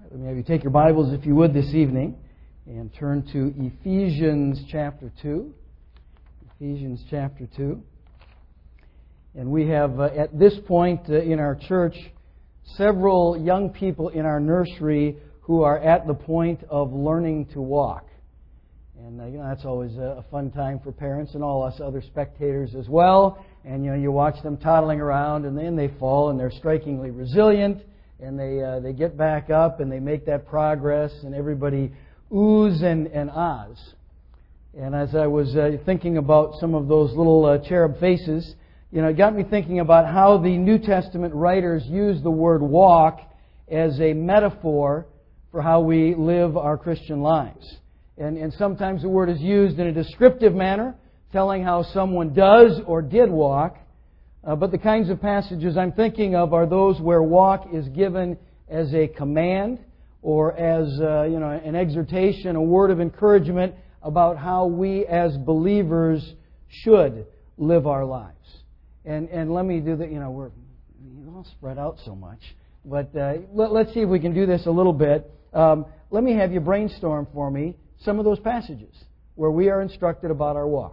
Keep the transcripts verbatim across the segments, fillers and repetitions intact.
Let me have you take your Bibles, if you would, this evening and turn to Ephesians chapter two. Ephesians chapter two. And we have, uh, at this point uh, in our church, several young people in our nursery who are at the point of learning to walk. And uh, you know, that's always a fun time for parents and all us other spectators as well. And you know, you watch them toddling around, and then they fall, and they're strikingly resilient, and they uh, they get back up, and they make that progress, and everybody oohs and, and ahs. And as I was uh, thinking about some of those little uh, cherub faces, you know, it got me thinking about how the New Testament writers use the word walk as a metaphor for how we live our Christian lives. And, and sometimes the word is used in a descriptive manner, telling how someone does or did walk. Uh, but the kinds of passages I'm thinking of are those where walk is given as a command or as uh, you know, an exhortation, a word of encouragement about how we as believers should live our lives. And and let me do that. You know, we're all spread out so much, but uh, let, let's see if we can do this a little bit. Um, let me have you brainstorm for me some of those passages where we are instructed about our walk.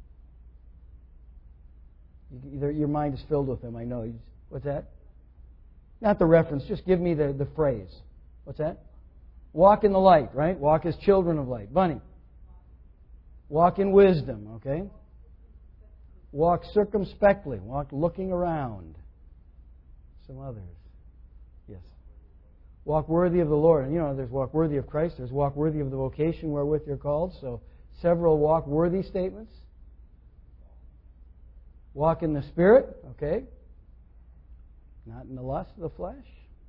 Either your mind is filled with them, I know. What's that? Not the reference, just give me the, the phrase. What's that? Walk in the light, right? Walk as children of light. Bunny. Walk in wisdom, okay? Walk circumspectly. Walk looking around. Some others. Yes. Walk worthy of the Lord. And you know, there's walk worthy of Christ. There's walk worthy of the vocation wherewith you're called. So several walk worthy statements. Walk in the Spirit, okay? Not in the lust of the flesh.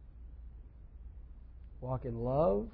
Walk in love.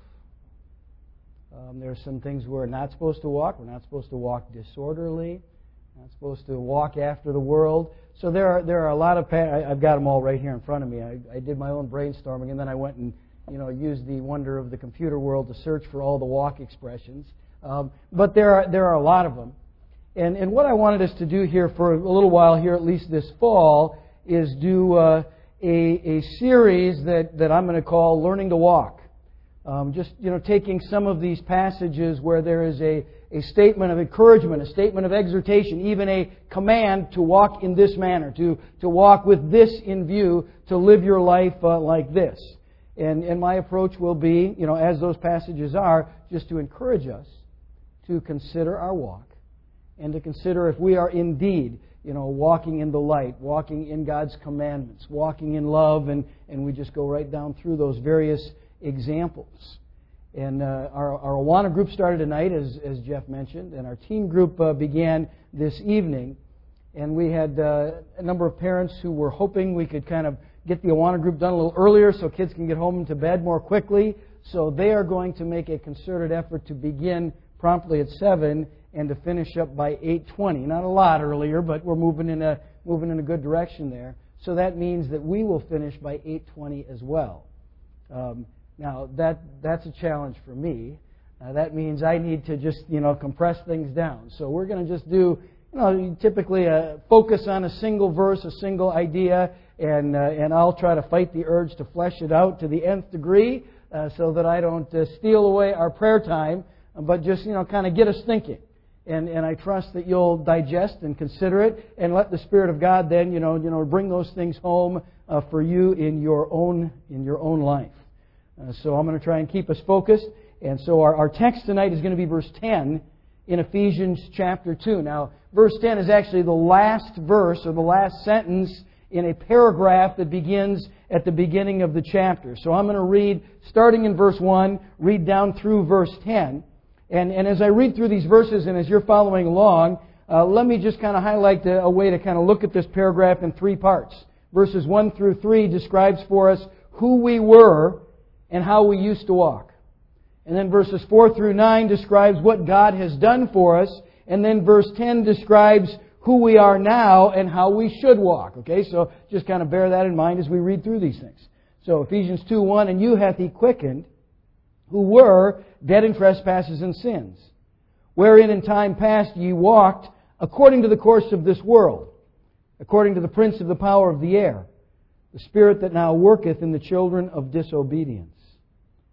Um, there are some things we're not supposed to walk. We're not supposed to walk disorderly. We're not supposed to walk after the world. So there are there are a lot of... Pa- I, I've got them all right here in front of me. I, I did my own brainstorming, and then I went and you know used the wonder of the computer world to search for all the walk expressions. Um, but there are there are a lot of them. And, and what I wanted us to do here for a little while here, at least this fall, is do uh, a, a series that, that I'm going to call Learning to Walk. Um, just, you know, taking some of these passages where there is a, a statement of encouragement, a statement of exhortation, even a command to walk in this manner, to, to walk with this in view, to live your life uh, like this. And, and my approach will be, you know, as those passages are, just to encourage us to consider our walk. And to consider if we are indeed, you know, walking in the light, walking in God's commandments, walking in love, and, and we just go right down through those various examples. And uh, our, our Awana group started tonight, as, as Jeff mentioned, and our teen group uh, began this evening. And we had uh, a number of parents who were hoping we could kind of get the Awana group done a little earlier so kids can get home to bed more quickly. So they are going to make a concerted effort to begin promptly at seven and to finish up by eight twenty. Not a lot earlier, but we're moving in a moving in a good direction there. So that means that we will finish by eight twenty as well. Um, now that that's a challenge for me. Uh, that means I need to just you know compress things down. So we're going to just do you know typically a focus on a single verse, a single idea, and uh, and I'll try to fight the urge to flesh it out to the nth degree, uh, so that I don't uh, steal away our prayer time, but just you know kind of get us thinking. And, and I trust that you'll digest and consider it and let the Spirit of God then, you know, you know, bring those things home uh, for you in your own in your own life. Uh, so I'm going to try and keep us focused. And so our, our text tonight is going to be verse ten in Ephesians chapter two. Now, verse ten is actually the last verse or the last sentence in a paragraph that begins at the beginning of the chapter. So I'm going to read, starting in verse one, read down through verse ten. And, and as I read through these verses and as you're following along, uh, let me just kind of highlight a, a way to kind of look at this paragraph in three parts. Verses one through three describes for us who we were and how we used to walk. And then verses four through nine describes what God has done for us. And then verse ten describes who we are now and how we should walk. Okay, so just kind of bear that in mind as we read through these things. So Ephesians two one, and you hath He quickened, who were dead in trespasses and sins, wherein in time past ye walked according to the course of this world, according to the prince of the power of the air, the spirit that now worketh in the children of disobedience,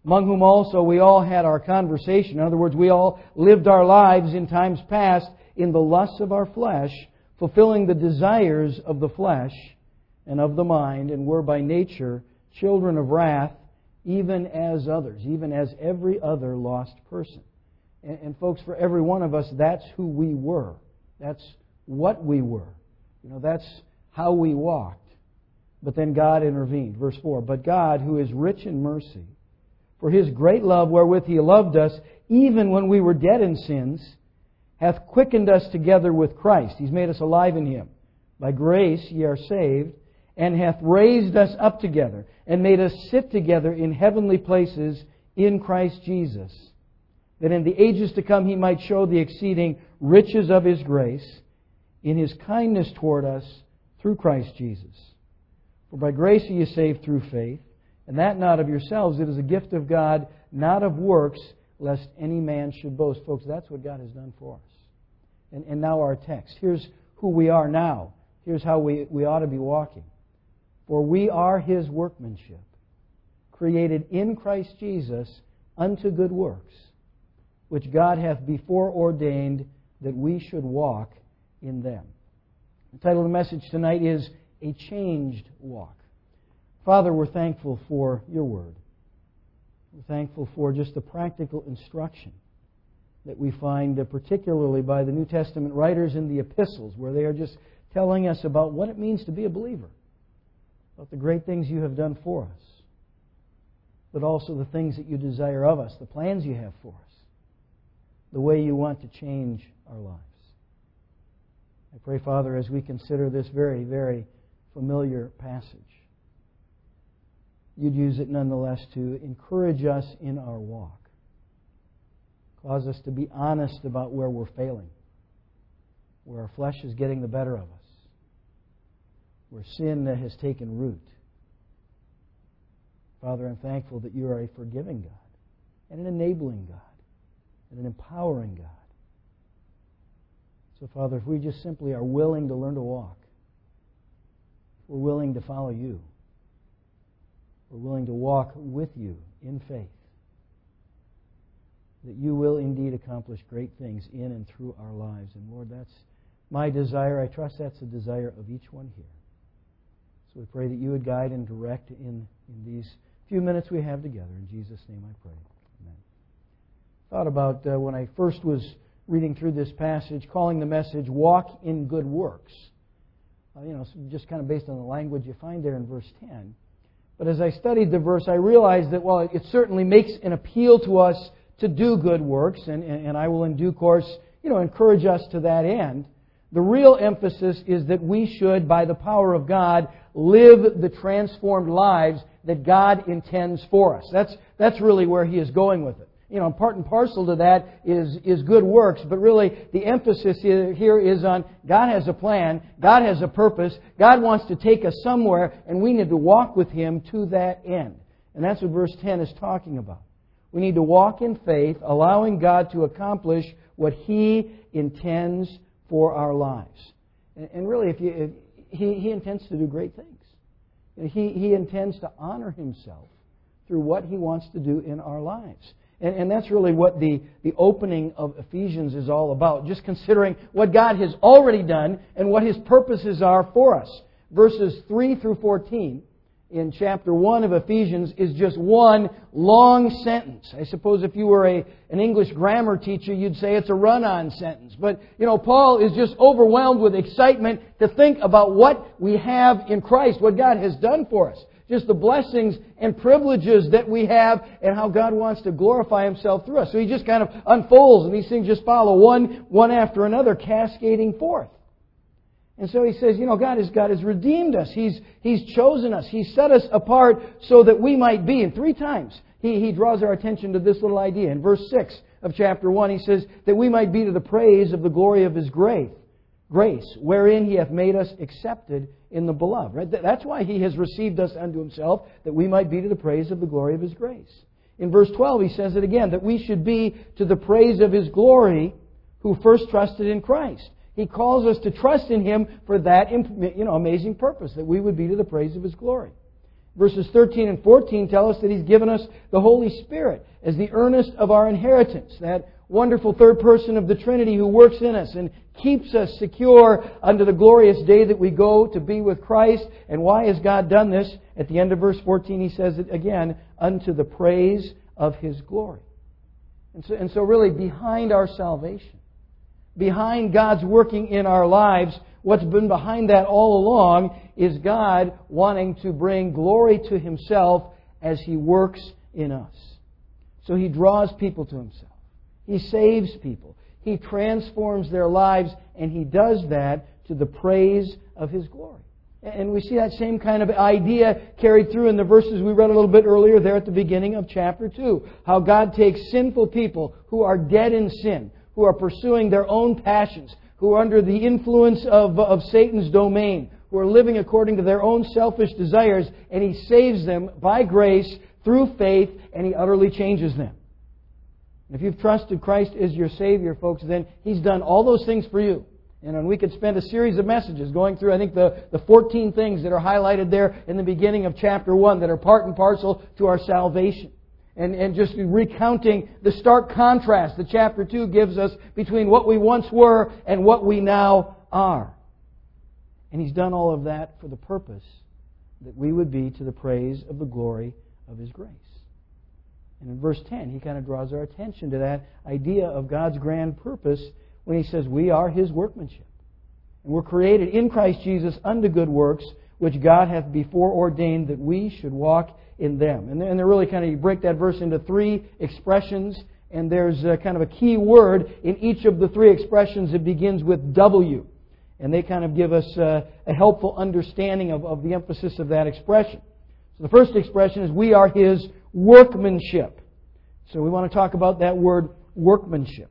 among whom also we all had our conversation. In other words, we all lived our lives in times past in the lusts of our flesh, fulfilling the desires of the flesh and of the mind, and were by nature children of wrath, even as others, even as every other lost person. And, and folks, for every one of us, that's who we were. That's what we were. You know, that's how we walked. But then God intervened. Verse four, but God, who is rich in mercy, for His great love wherewith He loved us, even when we were dead in sins, hath quickened us together with Christ. He's made us alive in Him. By grace ye are saved, and hath raised us up together, and made us sit together in heavenly places in Christ Jesus, that in the ages to come He might show the exceeding riches of His grace in His kindness toward us through Christ Jesus. For by grace are ye saved through faith, and that not of yourselves, it is a gift of God, not of works, lest any man should boast. Folks, that's what God has done for us. And, and now our text. Here's who we are now. Here's how we, we ought to be walking. For we are His workmanship, created in Christ Jesus unto good works, which God hath before ordained that we should walk in them. The title of the message tonight is A Changed Walk. Father, we're thankful for Your Word. We're thankful for just the practical instruction that we find, uh, particularly by the New Testament writers in the epistles, where they are just telling us about what it means to be a believer, about the great things You have done for us, but also the things that You desire of us, the plans You have for us, the way You want to change our lives. I pray, Father, as we consider this very, very familiar passage, You'd use it nonetheless to encourage us in our walk. Cause us to be honest about where we're failing, where our flesh is getting the better of us, where sin has taken root. Father, I'm thankful that You are a forgiving God, and an enabling God, and an empowering God. So, Father, if we just simply are willing to learn to walk, if we're willing to follow You, we're willing to walk with You in faith, that You will indeed accomplish great things in and through our lives. And Lord, that's my desire. I trust that's the desire of each one here. So we pray that You would guide and direct in, in these few minutes we have together. In Jesus' name I pray. Amen. I thought about uh, when I first was reading through this passage, calling the message, Walk in Good Works. Uh, you know, just kind of based on the language you find there in verse ten. But as I studied the verse, I realized that, well, it certainly makes an appeal to us to do good works, and, and, and I will in due course, you know, encourage us to that end. The real emphasis is that we should, by the power of God, live the transformed lives that God intends for us. That's, that's really where He is going with it. You know, part and parcel to that is, is good works, but really the emphasis here is on God has a plan, God has a purpose, God wants to take us somewhere, and we need to walk with Him to that end. And that's what verse ten is talking about. We need to walk in faith, allowing God to accomplish what He intends for our lives. And, and really, if you, if he, he intends to do great things. He, he intends to honor Himself through what He wants to do in our lives. And, and that's really what the, the opening of Ephesians is all about. Just considering what God has already done and what His purposes are for us. Verses three through fourteen in chapter one of Ephesians is just one long sentence. I suppose if you were a, an English grammar teacher, you'd say it's a run-on sentence. But, you know, Paul is just overwhelmed with excitement to think about what we have in Christ, what God has done for us. Just the blessings and privileges that we have and how God wants to glorify Himself through us. So he just kind of unfolds and these things just follow one, one after another, cascading forth. And so he says, you know, God has, God has redeemed us. He's, He's chosen us. He's set us apart so that we might be. And three times he, he draws our attention to this little idea. In verse six of chapter one, he says that we might be to the praise of the glory of His grace, grace, wherein He hath made us accepted in the Beloved. Right? That's why He has received us unto Himself, that we might be to the praise of the glory of His grace. In verse twelve, he says it again, that we should be to the praise of His glory who first trusted in Christ. He calls us to trust in Him for that, you know, amazing purpose, that we would be to the praise of His glory. Verses thirteen and fourteen tell us that He's given us the Holy Spirit as the earnest of our inheritance, that wonderful third person of the Trinity who works in us and keeps us secure unto the glorious day that we go to be with Christ. And why has God done this? At the end of verse fourteen, He says it again, unto the praise of His glory. And so, and so really behind our salvation, behind God's working in our lives, what's been behind that all along is God wanting to bring glory to Himself as He works in us. So He draws people to Himself. He saves people. He transforms their lives, and He does that to the praise of His glory. And we see that same kind of idea carried through in the verses we read a little bit earlier there at the beginning of chapter two. How God takes sinful people who are dead in sin, who are pursuing their own passions, who are under the influence of, of Satan's domain, who are living according to their own selfish desires, and He saves them by grace through faith, and He utterly changes them. If you've trusted Christ as your Savior, folks, then He's done all those things for you. And we could spend a series of messages going through, I think, the, the fourteen things that are highlighted there in the beginning of chapter one that are part and parcel to our salvation. And, and just recounting the stark contrast that chapter two gives us between what we once were and what we now are. And He's done all of that for the purpose that we would be to the praise of the glory of His grace. And in verse ten, He kind of draws our attention to that idea of God's grand purpose when He says we are His workmanship. And we're created in Christ Jesus unto good works, which God hath before ordained that we should walk in them. And they're really kind of, you break that verse into three expressions, and there's a kind of a key word in each of the three expressions that begins with W. And they kind of give us a, a helpful understanding of, of the emphasis of that expression. So the first expression is we are His workmanship. So we want to talk about that word workmanship.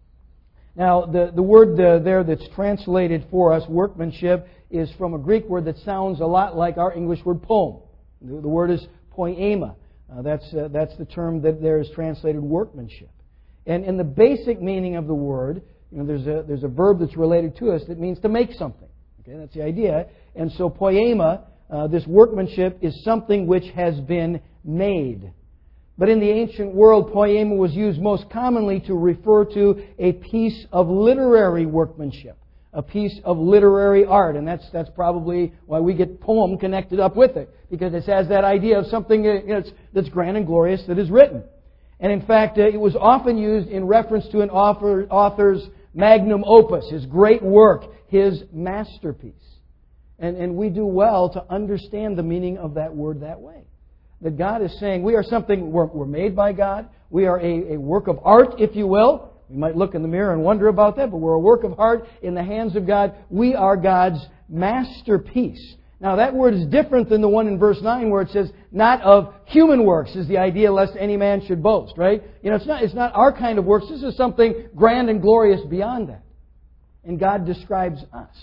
Now, the, the word uh, there that's translated for us, workmanship, is from a Greek word that sounds a lot like our English word poem. The, the word is poema. Uh, that's, uh, that's the term that there is translated workmanship. And in the basic meaning of the word, you know, there's a, there's a verb that's related to us that means to make something. Okay, that's the idea. And so poema, uh, this workmanship, is something which has been made. But in the ancient world, poema was used most commonly to refer to a piece of literary workmanship, a piece of literary art. And that's that's probably why we get poem connected up with it, because it has that idea of something you know, that's, that's grand and glorious that is written. And in fact, uh, it was often used in reference to an author, author's magnum opus, his great work, his masterpiece. And, and we do well to understand the meaning of that word that way. That God is saying we are something, we're, we're made by God. We are a, a work of art, if you will. We might look in the mirror and wonder about that, but we're a work of art in the hands of God. We are God's masterpiece. Now that word is different than the one in verse nine where it says, not of human works is the idea, lest any man should boast, right? You know, it's not, it's not our kind of works. This is something grand and glorious beyond that. And God describes us,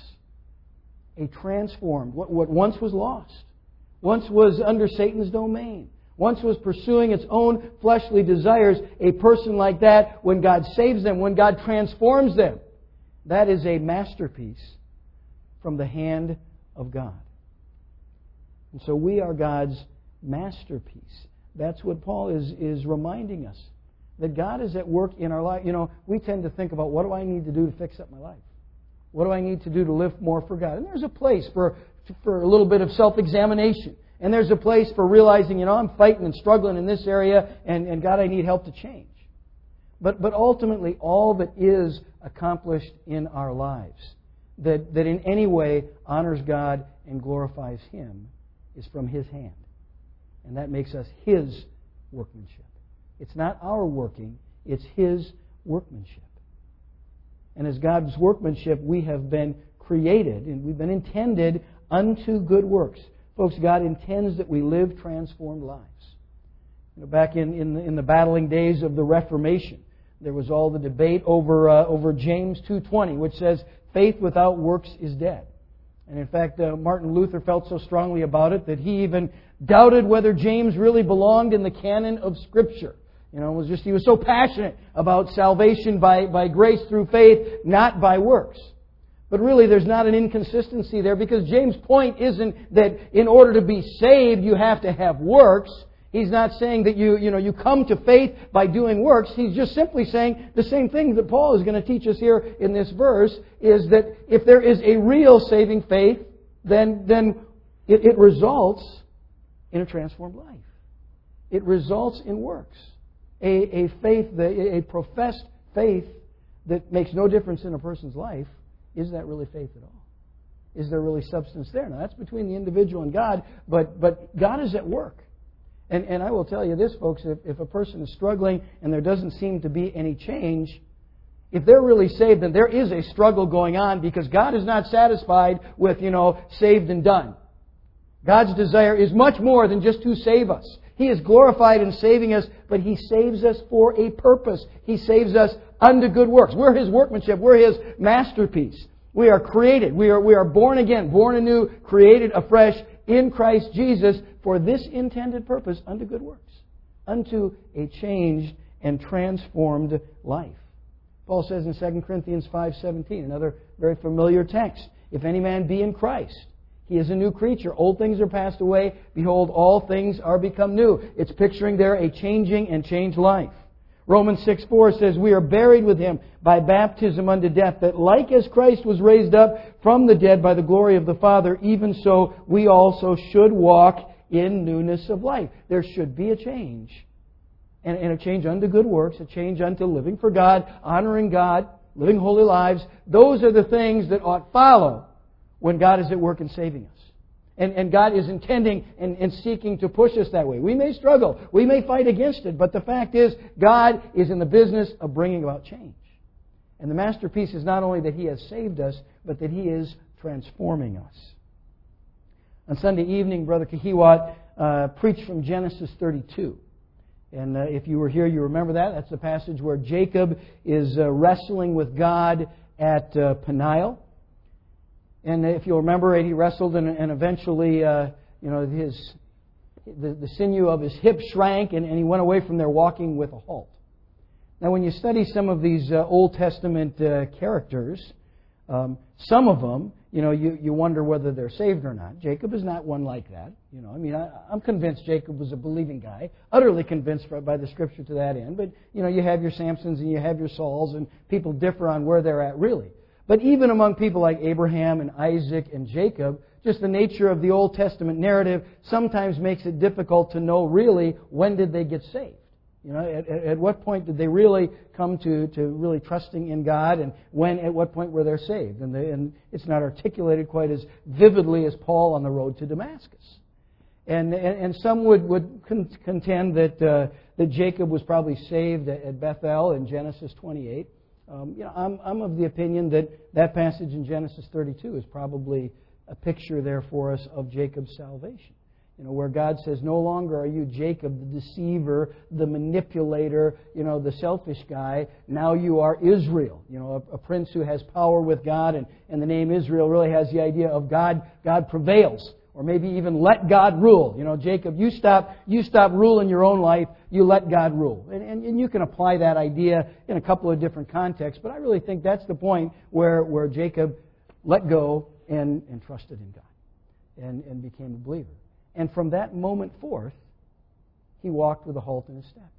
a transformed, what, what once was lost, once was under Satan's domain, once was pursuing its own fleshly desires, a person like that, when God saves them, when God transforms them, that is a masterpiece from the hand of God. And so we are God's masterpiece. That's what Paul is, is reminding us. That God is at work in our life. You know, we tend to think about, what do I need to do to fix up my life? What do I need to do to live more for God? And there's a place for, for a little bit of self-examination. And there's a place for realizing, you know, I'm fighting and struggling in this area, and, and God, I need help to change. But, but ultimately, all that is accomplished in our lives, that, that in any way honors God and glorifies Him, is from His hand. And that makes us His workmanship. It's not our working, it's His workmanship. And as God's workmanship, we have been created, and we've been intended unto good works. Folks, God intends that we live transformed lives. You know, back in, in, the, in the battling days of the Reformation, there was all the debate over, uh, over James two twenty, which says, faith without works is dead. And in fact, uh, Martin Luther felt so strongly about it that he even doubted whether James really belonged in the canon of Scripture. You know, it was just he was so passionate about salvation by, by grace through faith, not by works. But really, there's not an inconsistency there, because James' point isn't that in order to be saved, you have to have works. He's not saying that you, you know, you come to faith by doing works. He's just simply saying the same thing that Paul is going to teach us here in this verse, is that if there is a real saving faith, then, then it, it results in a transformed life. It results in works. A, a faith, a, a professed faith that makes no difference in a person's life, is that really faith at all? Is there really substance there? Now, that's between the individual and God, but, but God is at work. And, and I will tell you this, folks, if, if a person is struggling and there doesn't seem to be any change, if they're really saved, then there is a struggle going on, because God is not satisfied with, you know, saved and done. God's desire is much more than just to save us. He is glorified in saving us, but He saves us for a purpose. He saves us unto good works. We're His workmanship. We're His masterpiece. We are created. We are, we are born again, born anew, created afresh in Christ Jesus for this intended purpose, unto good works, unto a changed and transformed life. Paul says in Second Corinthians five seventeen, another very familiar text, if any man be in Christ, he is a new creature. Old things are passed away. Behold, all things are become new. It's picturing there a changing and changed life. Romans six four says, we are buried with Him by baptism unto death, that like as Christ was raised up from the dead by the glory of the Father, even so we also should walk in newness of life. There should be a change. And, and a change unto good works, a change unto living for God, honoring God, living holy lives. Those are the things that ought follow when God is at work in saving us. And, and God is intending and, and seeking to push us that way. We may struggle. We may fight against it. But the fact is, God is in the business of bringing about change. And the masterpiece is not only that He has saved us, but that He is transforming us. On Sunday evening, Brother Kahiwat uh, preached from Genesis thirty-two. And uh, if you were here, you remember that. That's the passage where Jacob is uh, wrestling with God at uh, Peniel. And if you'll remember it, he wrestled, and, and eventually, uh, you know, his the, the sinew of his hip shrank, and, and he went away from there walking with a halt. Now, when you study some of these uh, Old Testament uh, characters, um, some of them, you know, you, you wonder whether they're saved or not. Jacob is not one like that. You know, I mean, I, I'm convinced Jacob was a believing guy, utterly convinced by the Scripture to that end. But, you know, you have your Samsons and you have your Sauls, and people differ on where they're at, really. But even among people like Abraham and Isaac and Jacob, just the nature of the Old Testament narrative sometimes makes it difficult to know really when did they get saved. You know, at, at what point did they really come to, to really trusting in God, and when, at what point were they saved? And, they, and it's not articulated quite as vividly as Paul on the road to Damascus. And, and, and some would, would contend that, uh, that Jacob was probably saved at, at Bethel in Genesis twenty-eight. Um, you know, I'm, I'm of the opinion that that passage in Genesis thirty-two is probably a picture there for us of Jacob's salvation. You know, where God says, no longer are you Jacob, the deceiver, the manipulator, you know, the selfish guy. Now you are Israel, you know, a, a prince who has power with God. And, and the name Israel really has the idea of God, God prevails. Or maybe even let God rule. You know, Jacob, you stop, you stop ruling your own life. You let God rule. And, and, and you can apply that idea in a couple of different contexts. But I really think that's the point where, where Jacob let go and, and trusted in God and, and became a believer. And from that moment forth, he walked with a halt in his step.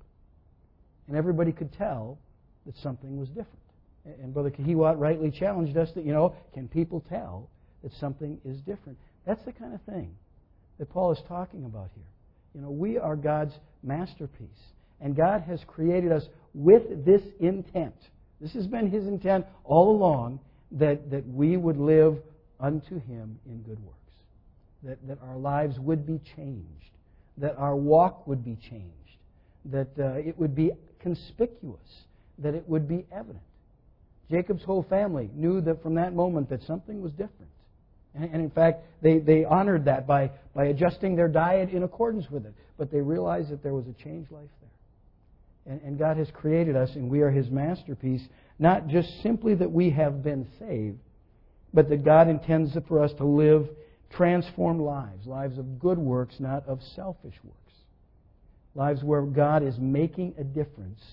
And everybody could tell that something was different. And Brother Kahiwat rightly challenged us that, you know, can people tell that something is different? That's the kind of thing that Paul is talking about here. You know, we are God's masterpiece. And God has created us with this intent. This has been His intent all along, that, that we would live unto Him in good works. That, that our lives would be changed. That our walk would be changed. That uh, it would be conspicuous. That it would be evident. Jacob's whole family knew that from that moment that something was different. And, and in fact, they, they honored that by, by adjusting their diet in accordance with it. But they realized that there was a changed life there. And, and God has created us, and we are His masterpiece. Not just simply that we have been saved, but that God intends for us to live transformed lives, lives of good works, not of selfish works. Lives where God is making a difference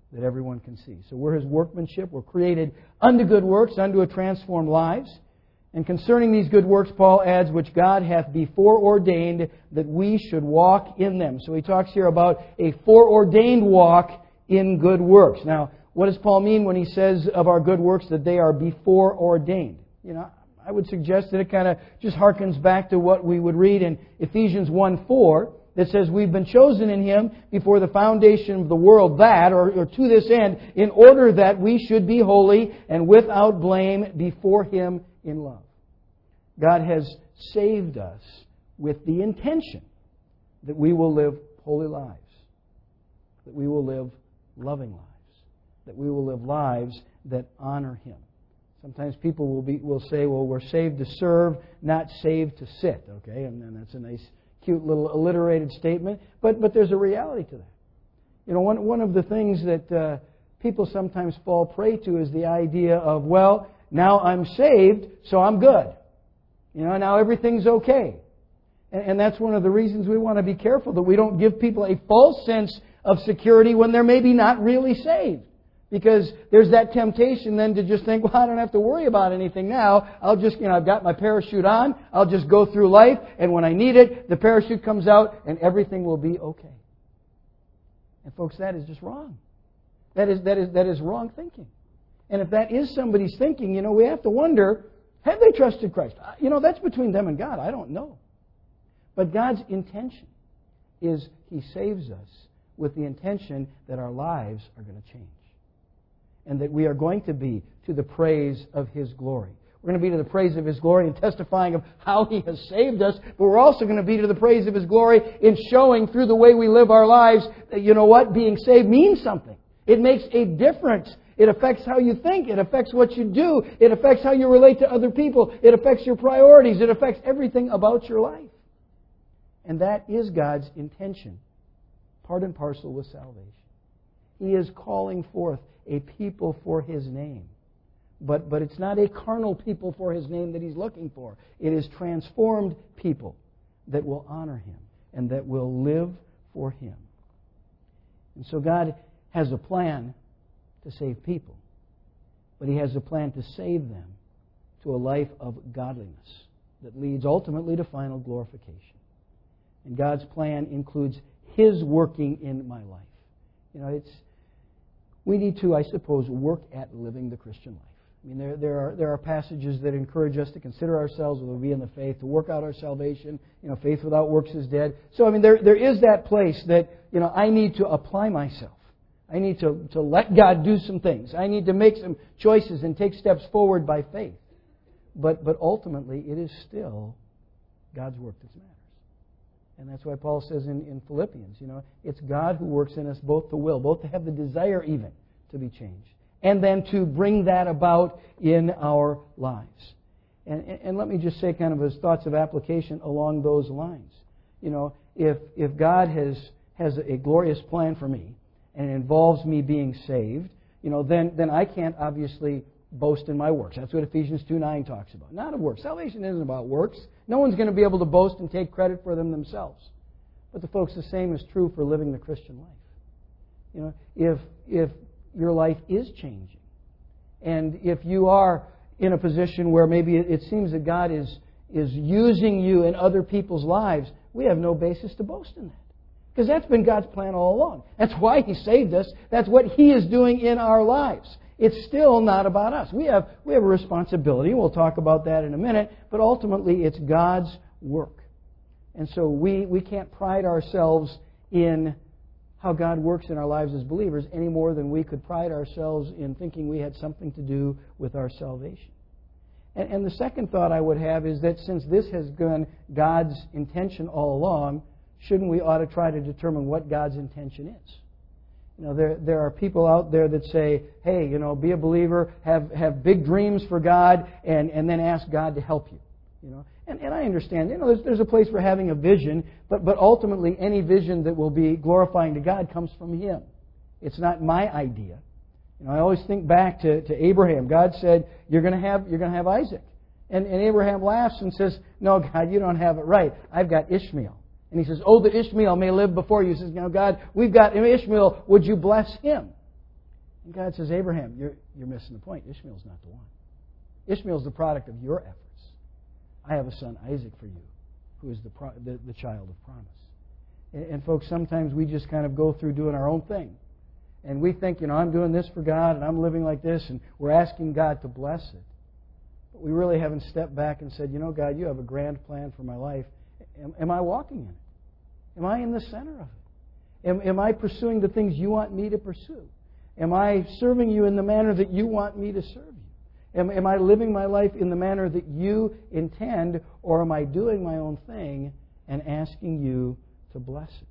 that everyone can see. So we're His workmanship. We're created unto good works, unto a transformed lives. And concerning these good works, Paul adds, which God hath before ordained that we should walk in them. So he talks here about a foreordained walk in good works. Now, what does Paul mean when he says of our good works that they are before ordained? You know, I would suggest that it kind of just harkens back to what we would read in Ephesians one four that says we've been chosen in Him before the foundation of the world, that, or, or to this end, in order that we should be holy and without blame before Him in love. God has saved us with the intention that we will live holy lives, that we will live loving lives, that we will live lives that honor Him. Sometimes people will be will say, well, we're saved to serve, not saved to sit. Okay, and, and that's a nice, cute little alliterated statement, but but there's a reality to that. You know, one one of the things that uh, people sometimes fall prey to is the idea of, well, now I'm saved, so I'm good. You know, now everything's okay. And, and that's one of the reasons we want to be careful that we don't give people a false sense of security when they're maybe not really saved. Because there's that temptation then to just think, well, I don't have to worry about anything now. I'll just, you know, I've got my parachute on. I'll just go through life. And when I need it, the parachute comes out and everything will be okay. And folks, that is just wrong. That is, that is, that is wrong thinking. And if that is somebody's thinking, you know, we have to wonder, have they trusted Christ? You know, that's between them and God. I don't know. But God's intention is He saves us with the intention that our lives are going to change. And that we are going to be to the praise of His glory. We're going to be to the praise of His glory in testifying of how He has saved us, but we're also going to be to the praise of His glory in showing through the way we live our lives that, you know what, being saved means something. It makes a difference. It affects how you think. It affects what you do. It affects how you relate to other people. It affects your priorities. It affects everything about your life. And that is God's intention, part and parcel with salvation. He is calling forth a people for His name. But, but it's not a carnal people for His name that He's looking for. It is transformed people that will honor Him and that will live for Him. And so God has a plan to save people. But He has a plan to save them to a life of godliness that leads ultimately to final glorification. And God's plan includes His working in my life. You know, it's we need to, I suppose, work at living the Christian life. I mean, there, there are there are passages that encourage us to consider ourselves whether we be in the faith, to work out our salvation. You know, faith without works is dead. So, I mean, there there is that place that, you know, I need to apply myself. I need to, to let God do some things. I need to make some choices and take steps forward by faith. But but ultimately, it is still God's work that matters. And that's why Paul says in, in Philippians, you know, it's God who works in us both to will, both to have the desire even to be changed, and then to bring that about in our lives. And, and, and let me just say kind of as thoughts of application along those lines. You know, if if God has has a glorious plan for me, and it involves me being saved, you know, then then I can't obviously boast in my works. That's what Ephesians two nine talks about. Not of works. Salvation isn't about works. No one's going to be able to boast and take credit for them themselves. But the folks, the same is true for living the Christian life. You know, if if your life is changing, and if you are in a position where maybe it, it seems that God is is using you in other people's lives, we have no basis to boast in that. Because that's been God's plan all along. That's why He saved us. That's what He is doing in our lives. It's still not about us. We have we have a responsibility. We'll talk about that in a minute. But ultimately, it's God's work. And so we, we can't pride ourselves in how God works in our lives as believers any more than we could pride ourselves in thinking we had something to do with our salvation. And, and the second thought I would have is that since this has been God's intention all along, shouldn't we ought to try to determine what God's intention is? You know, there there are people out there that say, hey, you know, be a believer, have have big dreams for God, and, and then ask God to help you. You know, and, and I understand, you know, there's there's a place for having a vision, but but ultimately any vision that will be glorifying to God comes from Him. It's not my idea. You know, I always think back to, to Abraham. God said, You're gonna have you're gonna have Isaac. And and Abraham laughs and says, no, God, you don't have it right. I've got Ishmael. And he says, oh, that Ishmael may live before you. He says, now, God, we've got Ishmael. Would you bless him? And God says, Abraham, you're, you're missing the point. Ishmael's not the one. Ishmael's the product of your efforts. I have a son, Isaac, for you, who is the, pro- the, the child of promise. And, and folks, sometimes we just kind of go through doing our own thing. And we think, you know, I'm doing this for God, and I'm living like this, and we're asking God to bless it. But we really haven't stepped back and said, you know, God, you have a grand plan for my life. Am, am I walking in it? Am I in the center of it? Am, am I pursuing the things you want me to pursue? Am I serving you in the manner that you want me to serve you? Am, am I living my life in the manner that you intend, or am I doing my own thing and asking you to bless it?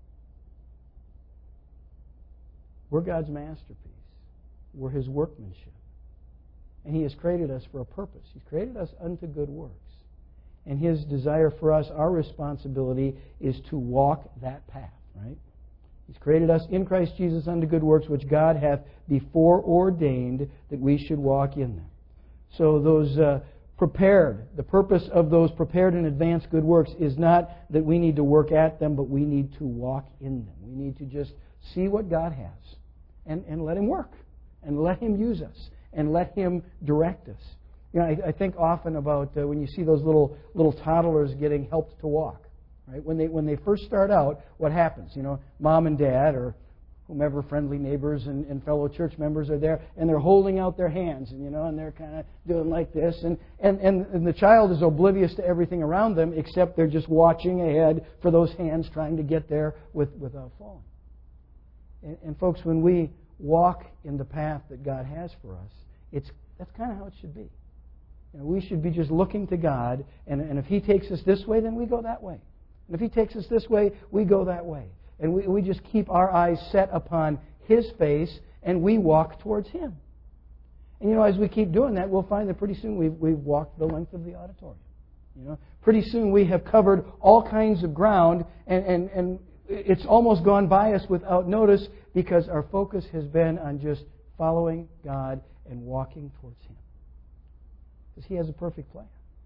We're God's masterpiece. We're His workmanship. And He has created us for a purpose. He's created us unto good works. And His desire for us, our responsibility, is to walk that path, right? He's created us in Christ Jesus unto good works, which God hath before ordained that we should walk in them. So those uh, prepared, the purpose of those prepared in advance good works is not that we need to work at them, but we need to walk in them. We need to just see what God has and, and let Him work and let Him use us and let Him direct us. You know, I, I think often about uh, when you see those little little toddlers getting helped to walk. Right? When they when they first start out, what happens? You know, mom and dad or whomever friendly neighbors and, and fellow church members are there, and they're holding out their hands, and you know, and they're kind of doing like this, and, and, and, and the child is oblivious to everything around them, except they're just watching ahead for those hands trying to get there with, without falling. And, and folks, when we walk in the path that God has for us, it's that's kind of how it should be. You know, we should be just looking to God, and, and if He takes us this way, then we go that way. And if He takes us this way, we go that way. And we, we just keep our eyes set upon His face, and we walk towards Him. And you know, as we keep doing that, we'll find that pretty soon we've, we've walked the length of the auditorium. You know, pretty soon we have covered all kinds of ground, and, and, and it's almost gone by us without notice because our focus has been on just following God and walking towards Him. Because He has a perfect plan.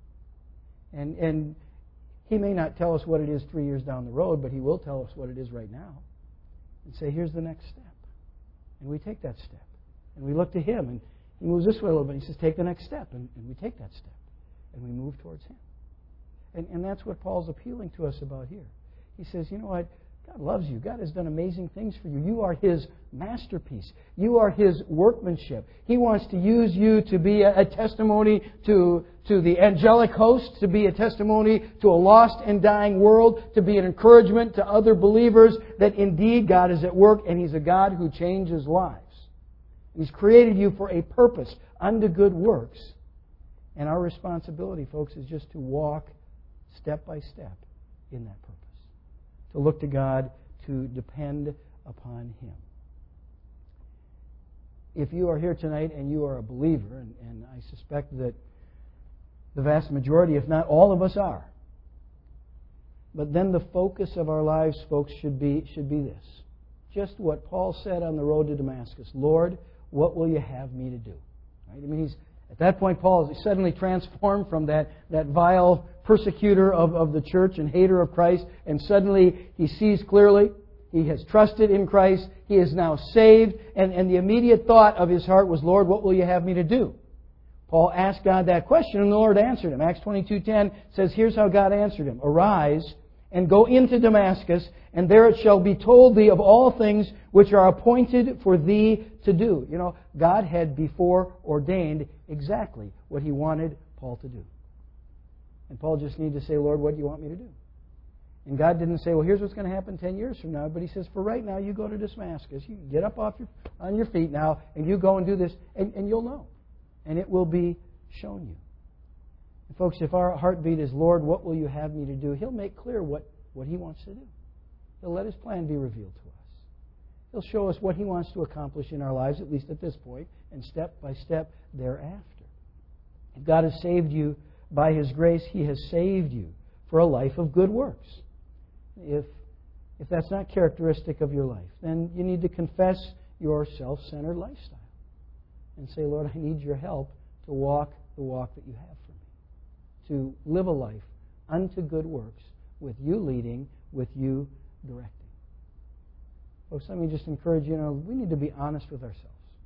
And and He may not tell us what it is three years down the road, but He will tell us what it is right now. And say, here's the next step. And we take that step. And we look to Him, and He moves this way a little bit. He says, take the next step. And, and we take that step. And we move towards Him. And, and that's what Paul's appealing to us about here. He says, you know what? God loves you. God has done amazing things for you. You are His masterpiece. You are His workmanship. He wants to use you to be a, a testimony to, to the angelic host, to be a testimony to a lost and dying world, to be an encouragement to other believers that indeed God is at work and He's a God who changes lives. He's created you for a purpose unto good works. And our responsibility, folks, is just to walk step by step in that purpose. To look to God, to depend upon Him. If you are here tonight and you are a believer, and, and I suspect that the vast majority, if not all of us are, but then the focus of our lives, folks, should be, should be this. Just what Paul said on the road to Damascus. Lord, what will you have me to do? Right? I mean, he's At that point, Paul is suddenly transformed from that, that vile persecutor of, of the church and hater of Christ, and suddenly he sees clearly. He has trusted in Christ. He is now saved, and, and the immediate thought of his heart was, Lord, what will you have me to do? Paul asked God that question, and the Lord answered him. Acts twenty-two ten says, here's how God answered him. Arise and go into Damascus, and there it shall be told thee of all things which are appointed for thee to do. You know, God had before ordained exactly what He wanted Paul to do. And Paul just needed to say, Lord, what do you want me to do? And God didn't say, well, here's what's going to happen ten years from now. But He says, for right now, you go to Damascus. You get up off your, on your feet now, and you go and do this, and, and you'll know. And it will be shown you. And folks, if our heartbeat is, Lord, what will you have me to do? He'll make clear what, what He wants to do. He'll let His plan be revealed to us. He'll show us what He wants to accomplish in our lives, at least at this point, and step by step thereafter. If God has saved you by His grace, He has saved you for a life of good works. If, if that's not characteristic of your life, then you need to confess your self-centered lifestyle and say, Lord, I need your help to walk the walk that you have for me, to live a life unto good works with you leading, with you directing. Folks, let me just encourage you, you know, we need to be honest with ourselves.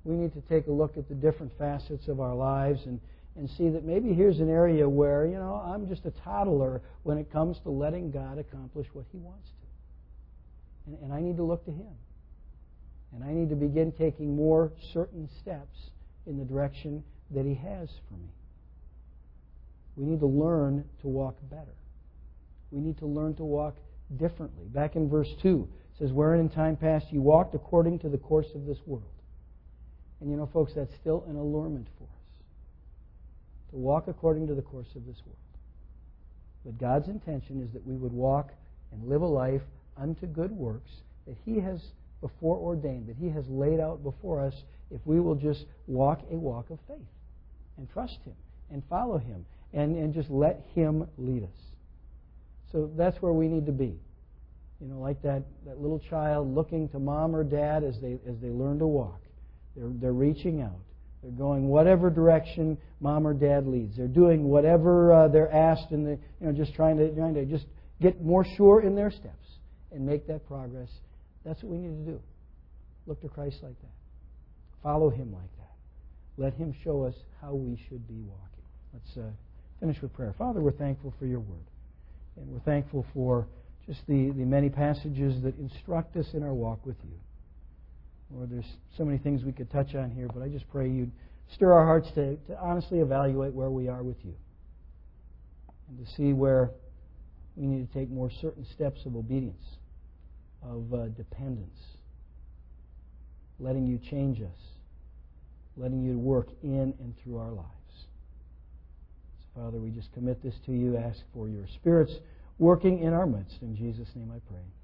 we need to take a look at the different facets of our lives and, and see that maybe here's an area where, you know, I'm just a toddler when it comes to letting God accomplish what He wants to. And, and I need to look to Him. And I need to begin taking more certain steps in the direction that He has for me. We need to learn to walk better. We need to learn to walk differently. Back in verse two, it says, wherein in time past you walked according to the course of this world. And you know, folks, that's still an allurement for us. To walk according to the course of this world. But God's intention is that we would walk and live a life unto good works that He has before ordained, that He has laid out before us, if we will just walk a walk of faith and trust Him and follow Him and, and just let Him lead us. So that's where we need to be. You know, like that, that little child looking to mom or dad as they as they learn to walk. They're they're reaching out. They're going whatever direction mom or dad leads. They're doing whatever uh, they're asked, and they you know just trying to trying to just get more sure in their steps and make that progress. That's what we need to do. Look to Christ like that. Follow Him like that. Let Him show us how we should be walking. Let's uh, finish with prayer. Father, we're thankful for Your Word. And we're thankful for just the, the many passages that instruct us in our walk with You. Lord, there's so many things we could touch on here, but I just pray You'd stir our hearts to, to honestly evaluate where we are with You. And to see where we need to take more certain steps of obedience, of uh, dependence, letting You change us, letting You work in and through our lives. So, Father, we just commit this to You, ask for Your Spirit's working in our midst. In Jesus' name I pray.